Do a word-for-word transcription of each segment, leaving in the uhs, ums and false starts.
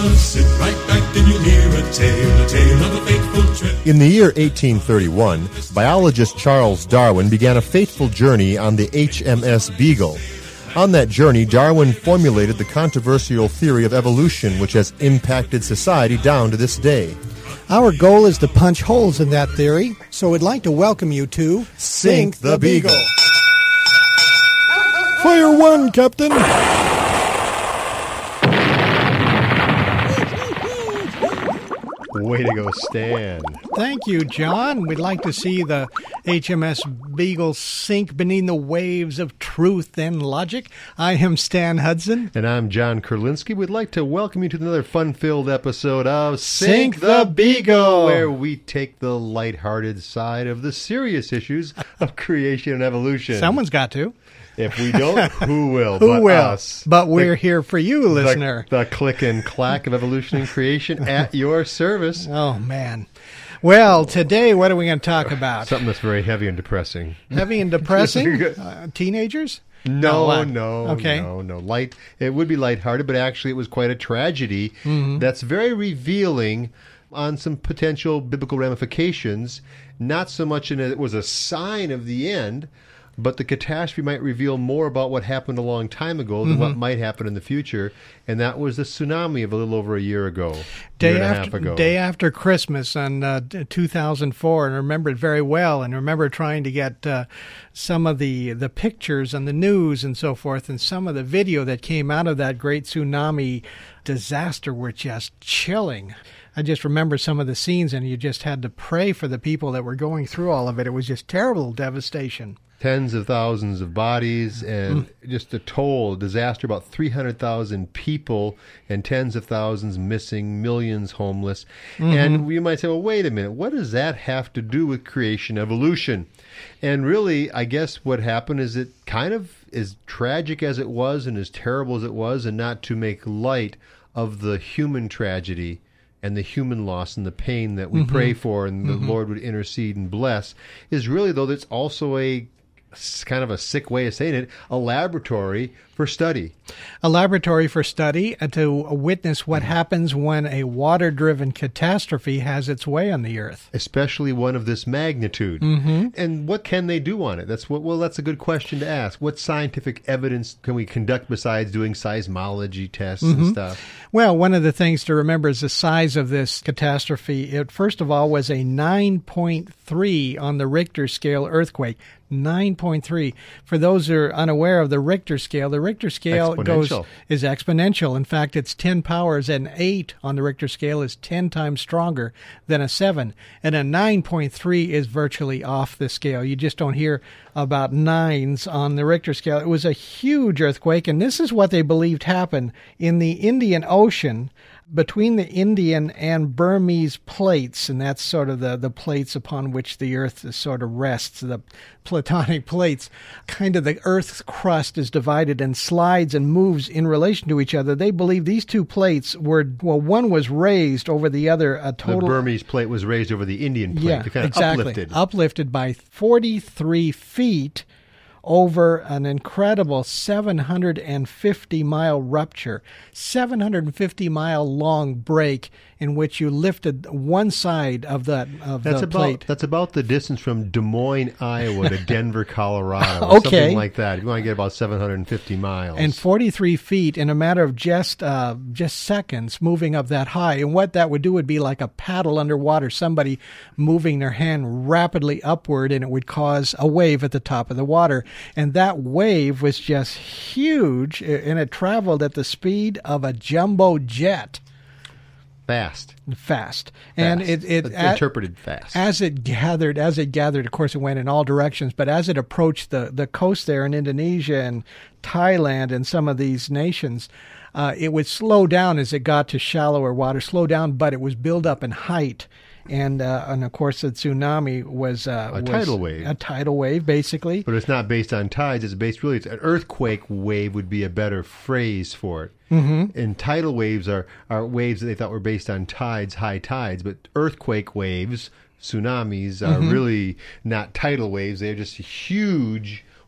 Sit right back and you'll hear a tale, a tale of a fateful trip. In the year eighteen thirty-one, biologist Charles Darwin began a fateful journey on the H M S Beagle. On that journey, Darwin formulated the controversial theory of evolution, which has impacted society down to this day. Our goal is to punch holes in that theory, so we'd like to welcome you to Sink the Beagle. Fire one, Captain! Way to go, Stan. Thank you, John. We'd like to see the H M S Beagle sink beneath the waves of truth and logic. I am Stan Hudson. And I'm John Kurlinski. We'd like to welcome you to another fun-filled episode of Sink, Sink the Beagle, where we take the lighthearted side of the serious issues of creation and evolution. Someone's got to. If we don't, who will? Who but will? Us. But we're the, here for you, listener. The, the click and clack of evolution and creation at your service. Oh, man. Well, today, what are we going to talk about? Something that's very heavy and depressing. Heavy and depressing? uh, teenagers? No, no, no, okay. no, no. Light. It would be lighthearted, but actually it was quite a tragedy mm-hmm. that's very revealing on some potential biblical ramifications. Not so much in it was a sign of the end, but the catastrophe might reveal more about what happened a long time ago than mm-hmm. what might happen in the future, and that was the tsunami of a little over a year ago, day year and after, a half ago. Day after Christmas on uh, two thousand four, and I remember it very well, and I remember trying to get uh, some of the, the pictures and the news and so forth, and some of the video that came out of that great tsunami disaster were just chilling. I just remember some of the scenes, and you just had to pray for the people that were going through all of it. It was just terrible devastation. Tens of thousands of bodies and mm. just a toll, disaster, about three hundred thousand people and tens of thousands missing, millions homeless. Mm-hmm. And you might say, well, wait a minute, what does that have to do with creation evolution? And really, I guess what happened is it kind of as tragic as it was and as terrible as it was, and not to make light of the human tragedy and the human loss and the pain that we mm-hmm. pray for and the mm-hmm. Lord would intercede and bless, is really, though, that's also a kind of a sick way of saying it, a laboratory for study. A laboratory for study uh, to witness what mm-hmm. happens when a water-driven catastrophe has its way on the earth. Especially one of this magnitude. Mm-hmm. And what can they do on it? That's what. Well, that's a good question to ask. What scientific evidence can we conduct besides doing seismology tests mm-hmm. and stuff? Well, one of the things to remember is the size of this catastrophe. It, first of all, was a nine point three on the Richter scale earthquake. nine point three. For those who are unaware of the Richter scale, the Richter scale goes is exponential. In fact, it's ten powers, and eight on the Richter scale is ten times stronger than a seven. And a nine point three is virtually off the scale. You just don't hear about nines on the Richter scale. It was a huge earthquake, and this is what they believed happened in the Indian Ocean, between the Indian and Burmese plates, and that's sort of the, the plates upon which the Earth sort of rests, the platonic plates. Kind of the Earth's crust is divided and slides and moves in relation to each other. They believe these two plates were, well, one was raised over the other. A total, the Burmese plate was raised over the Indian plate. Yeah, kind of exactly. Uplifted. Uplifted by forty-three feet over an incredible seven hundred fifty mile rupture, seven hundred fifty mile long break in which you lifted one side of that of that's the about, plate. That's about the distance from Des Moines, Iowa to Denver, Colorado. Or okay. Something like that. You want to get about seven hundred fifty miles. And forty-three feet in a matter of just uh, just seconds moving up that high. And what that would do would be like a paddle underwater, somebody moving their hand rapidly upward, and it would cause a wave at the top of the water. And that wave was just huge, and it traveled at the speed of a jumbo jet. Fast. Fast. And fast. it, it it's at, interpreted fast. As it gathered, as it gathered, of course, it went in all directions, but as it approached the, the coast there in Indonesia and Thailand and some of these nations, uh, it would slow down as it got to shallower water, slow down, but it was build up in height. And, uh, and of course, the tsunami was, uh, a was tidal wave. A tidal wave, basically. But it's not based on tides. It's based really, it's an earthquake wave would be a better phrase for it. Mm-hmm. And tidal waves are, are waves that they thought were based on tides, high tides. But earthquake waves, tsunamis, are mm-hmm. really not tidal waves. They're just huge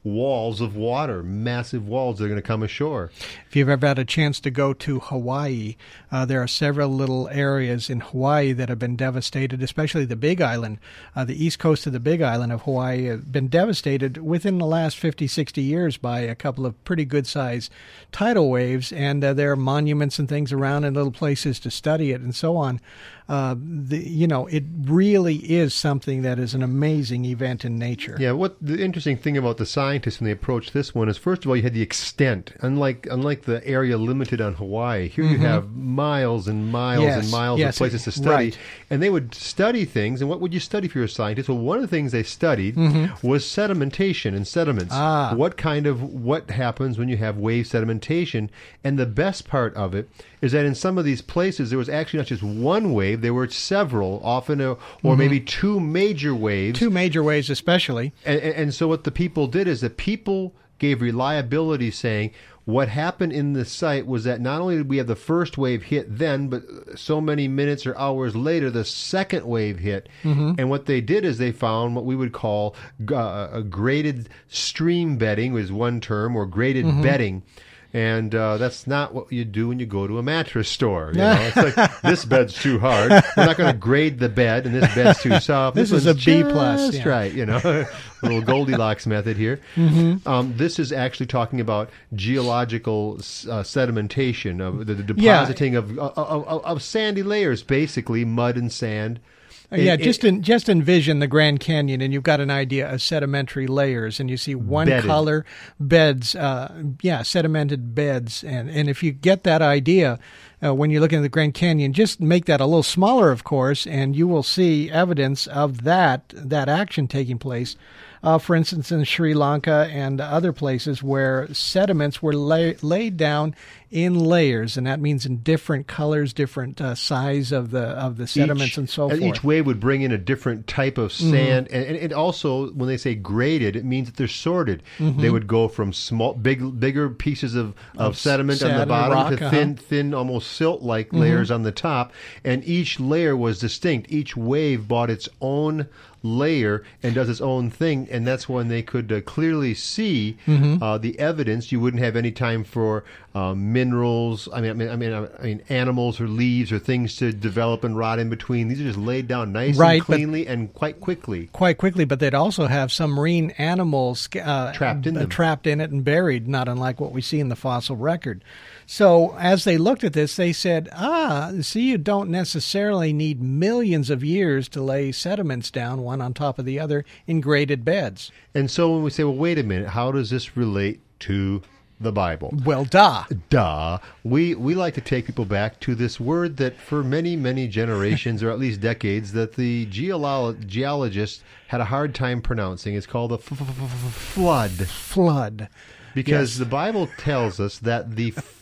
walls of water, massive walls that are going to come ashore. If you've ever had a chance to go to Hawaii, uh, there are several little areas in Hawaii that have been devastated, especially the Big Island. Uh, the east coast of the Big Island of Hawaii have been devastated within the last fifty, sixty years by a couple of pretty good-sized tidal waves, and uh, there are monuments and things around and little places to study it and so on. Uh, the, you know, it really is something that is an amazing event in nature. Yeah, what the interesting thing about the scientists when they approached this one is, first of all, you had the extent. Unlike unlike the area limited on Hawaii, here mm-hmm. you have miles and miles yes, and miles yes, of places to study. Right. And they would study things. And what would you study if you're a scientist? Well, one of the things they studied mm-hmm. was sedimentation and sediments. Ah. What kind of, what happens when you have wave sedimentation? And the best part of it is that in some of these places, there was actually not just one wave, there were several, often, a, or mm-hmm. maybe two major waves. Two major waves especially. And, and, and so what the people did is that people gave reliability, saying what happened in the site was that not only did we have the first wave hit then, but so many minutes or hours later, the second wave hit. Mm-hmm. And what they did is they found what we would call uh, a graded stream bedding, was one term, or graded mm-hmm. bedding. And uh, that's not what you do when you go to a mattress store. You know, it's like, this bed's too hard. We're not going to grade the bed, and this bed's too soft. This, this is a B plus. That's yeah. right. You know, a little Goldilocks method here. Mm-hmm. Um, this is actually talking about geological uh, sedimentation, of the, the depositing yeah. of, of, of of sandy layers, basically mud and sand. Yeah, It- just it- in, just envision the Grand Canyon, and you've got an idea of sedimentary layers, and you see one Bedded. color beds, uh, yeah, sedimented beds, and and if you get that idea uh, when you're looking at the Grand Canyon, just make that a little smaller, of course, and you will see evidence of that that action taking place. Uh, for instance, in Sri Lanka and other places where sediments were lay, laid down in layers, and that means in different colors, different uh, size of the of the sediments, each, and so and forth. each wave would bring in a different type of sand, mm-hmm. and, and it also, when they say graded, it means that they're sorted. Mm-hmm. They would go from small, big, bigger pieces of, of, Of sediment on the sand and bottom rock, to uh-huh. thin, thin, almost silt-like Mm-hmm. layers on the top, and each layer was distinct. Each wave brought its own layer and does its own thing, and that's when they could uh, clearly see Mm-hmm. uh, the evidence. You wouldn't have any time for uh, minerals. I mean, I mean, I mean, I mean, animals or leaves or things to develop and rot in between. These are just laid down nice Right, and cleanly and quite quickly. Quite quickly, but they'd also have some marine animals uh, Trapped in uh, them. trapped in it and buried, not unlike what we see in the fossil record. So as they looked at this, they said, ah, see, you don't necessarily need millions of years to lay sediments down one on top of the other in graded beds. And so when we say, well, wait a minute, how does this relate to the Bible? Well, duh. Duh. We we like to take people back to this word that for many, many generations, or at least decades, that the geolo- geologists had a hard time pronouncing. It's called the f- f- f- flood. Flood. Because Yes. the Bible tells us that the f-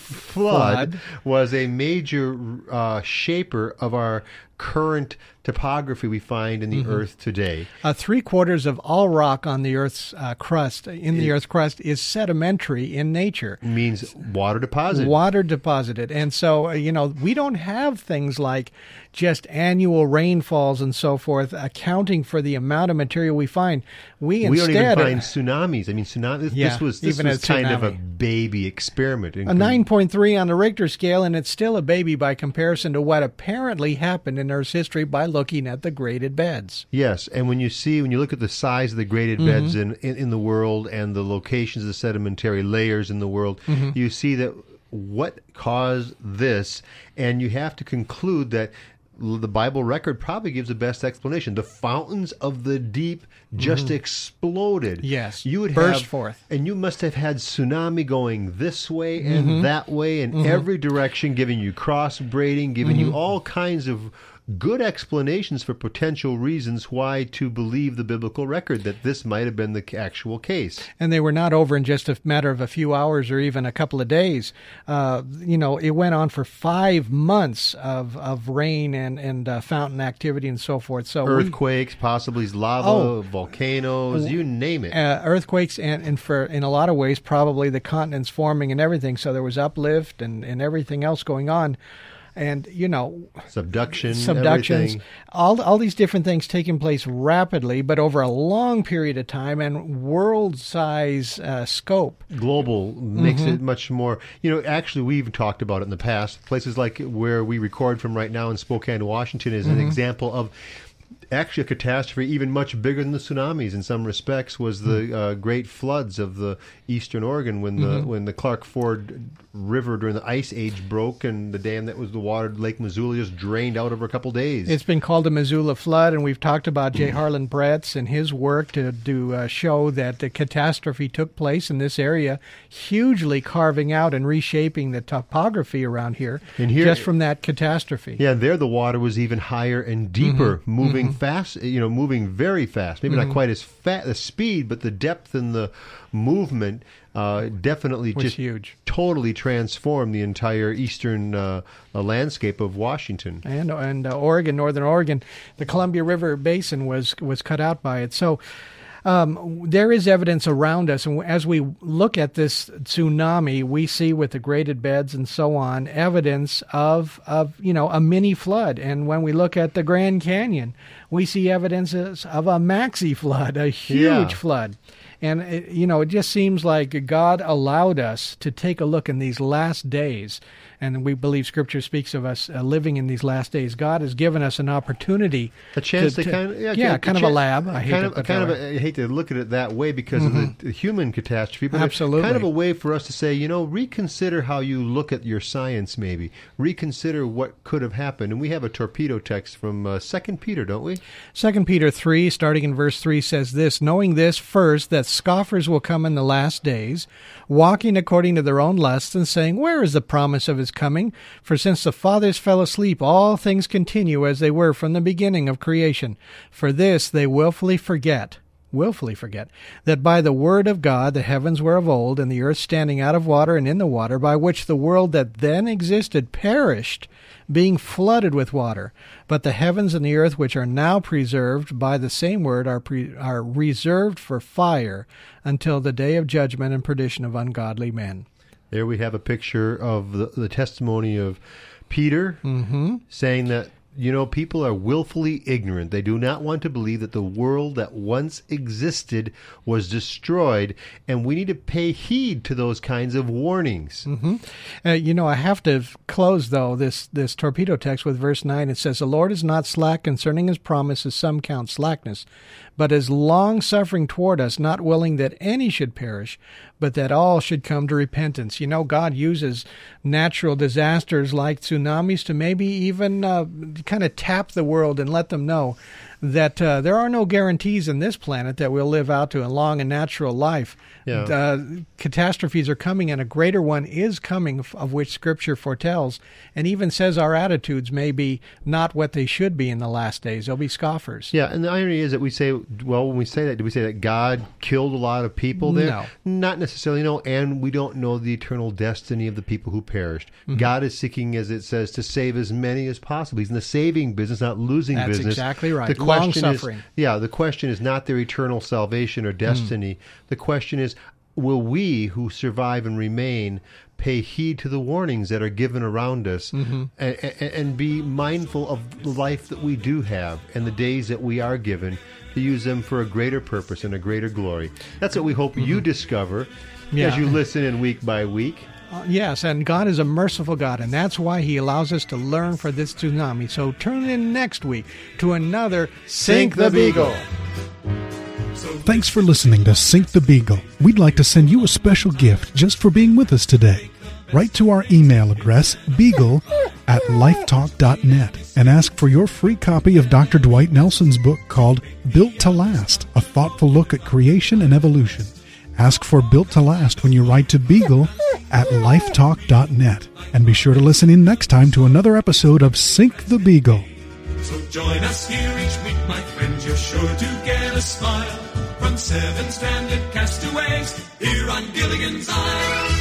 flood, Flood. was a major uh, shaper of our current topography we find in the Mm-hmm. earth today. Uh, three quarters of all rock on the Earth's uh, crust, in the Earth's crust, is sedimentary in nature. Means water deposit. Water deposited. And so, uh, you know, we don't have things like just annual rainfalls and so forth accounting for the amount of material we find. We we don't instead even find tsunamis. I mean, tsunami. This, Yeah, this was this even was a kind of a tsunami. baby experiment. a nine point three on the Richter scale, and it's still a baby by comparison to what apparently happened in Earth's history by looking at the graded beds. Yes, and when you see, when you look at the size of the graded Mm-hmm. beds in, in, in the world and the locations of the sedimentary layers in the world, Mm-hmm. you see that what caused this, and you have to conclude that l- the Bible record probably gives the best explanation. The fountains of the deep just exploded. Mm-hmm. Yes, you would burst have, forth. and you must have had tsunami going this way and Mm-hmm. that way in every direction, giving you cross braiding, giving Mm-hmm. you all kinds of good explanations for potential reasons why to believe the biblical record that this might have been the actual case. And they were not over in just a matter of a few hours or even a couple of days. Uh, you know, it went on for five months of, of rain and, and uh, fountain activity and so forth. So we- Earthquakes, possibly lava, Oh. volcanoes, you name it. uh, earthquakes and, and for in a lot of ways probably the continents forming and everything. So there was uplift and, and everything else going on. and, you know, subduction, subductions, everything. all all these different things taking place rapidly, but over a long period of time and world-size uh, scope. Global makes Mm-hmm. it much more. You know, actually, we've talked about it in the past. Places like where we record from right now in Spokane, Washington, is Mm-hmm. an example of. Actually, a catastrophe even much bigger than the tsunamis in some respects was the uh, great floods of the eastern Oregon when the Mm-hmm. when the Clark Ford River during the Ice Age broke and the dam that was the water Lake Missoula just drained out over a couple days. It's been called the Missoula Flood, and we've talked about J. Harlan Bretz and his work to, to uh, show that the catastrophe took place in this area, hugely carving out and reshaping the topography around here, And here- just from that catastrophe. Yeah, there the water was even higher and deeper, moving fast. You know, moving very fast. Maybe not quite as fast the speed, but the depth and the movement uh, definitely Was just huge. totally transformed the entire eastern uh, uh, landscape of Washington. and and uh, Oregon, Northern Oregon, the Columbia River Basin was was cut out by it. So um, there is evidence around us, and as we look at this tsunami, we see with the graded beds and so on evidence of of you know a mini flood. And when we look at the Grand Canyon, we see evidences of a maxi flood, a huge Yeah. flood. And, it, you know, it just seems like God allowed us to take a look in these last days. And we believe Scripture speaks of us uh, living in these last days. God has given us an opportunity. A chance to, to- kind of, yeah, yeah, a kind of a chan- lab. I hate kind to of, put it kind that of way. a, I hate to look at it that way because of the, the human catastrophe, but Absolutely. kind of a way for us to say, you know, reconsider how you look at your science. Maybe reconsider what could have happened. And we have a torpedo text from uh, Second Peter, don't we? Second Peter three, starting in verse three, says this, knowing this first, that scoffers will come in the last days, walking according to their own lusts, and saying, where is the promise of his coming? For since the fathers fell asleep, all things continue as they were from the beginning of creation. For this they willfully forget, willfully forget, that by the word of God the heavens were of old, and the earth standing out of water and in the water, by which the world that then existed perished, being flooded with water. But the heavens and the earth, which are now preserved by the same word, are pre- are reserved for fire until the day of judgment and perdition of ungodly men. There we have a picture of the, the testimony of Peter Mm-hmm. saying that, you know, people are willfully ignorant. They do not want to believe that the world that once existed was destroyed, and we need to pay heed to those kinds of warnings. Mm-hmm. Uh, you know, I have to close, though, this, this torpedo text with verse nine. It says, the Lord is not slack concerning his promise, as some count slackness, but is long-suffering toward us, not willing that any should perish, but that all should come to repentance. You know, God uses natural disasters like tsunamis to maybe even uh, kind of tap the world and let them know that uh, there are no guarantees in this planet that we'll live out to a long and natural life. Yeah. Uh, catastrophes are coming, and a greater one is coming, of which Scripture foretells, and even says our attitudes may be not what they should be in the last days. They'll be scoffers. Yeah, and the irony is that we say, well, when we say that, do we say that God killed a lot of people there? No. Not necessarily, no, and we don't know the eternal destiny of the people who perished. Mm-hmm. God is seeking, as it says, to save as many as possible. He's in the saving business, not losing That's business. exactly right. The question Long-suffering. is, yeah, the question is not their eternal salvation or destiny. Mm. The question is, will we who survive and remain pay heed to the warnings that are given around us, Mm-hmm. and, and, and be mindful of the life that we do have and the days that we are given, to use them for a greater purpose and a greater glory. That's what we hope you discover Yeah. as you listen in week by week. Uh, yes, and God is a merciful God, and that's why he allows us to learn for this tsunami. So tune in next week to another Sink the Beagle. Thanks for listening to Sink the Beagle. We'd like to send you a special gift just for being with us today. Write to our email address, beagle at lifetalk dot net, and ask for your free copy of Doctor Dwight Nelson's book called Built to Last, a thoughtful look at creation and evolution. Ask for Built to Last when you write to beagle at lifetalk dot net. And be sure to listen in next time to another episode of Sink the Beagle. So join us here each week, my friends. You're sure to get a smile from seven stranded castaways here on Gilligan's Island.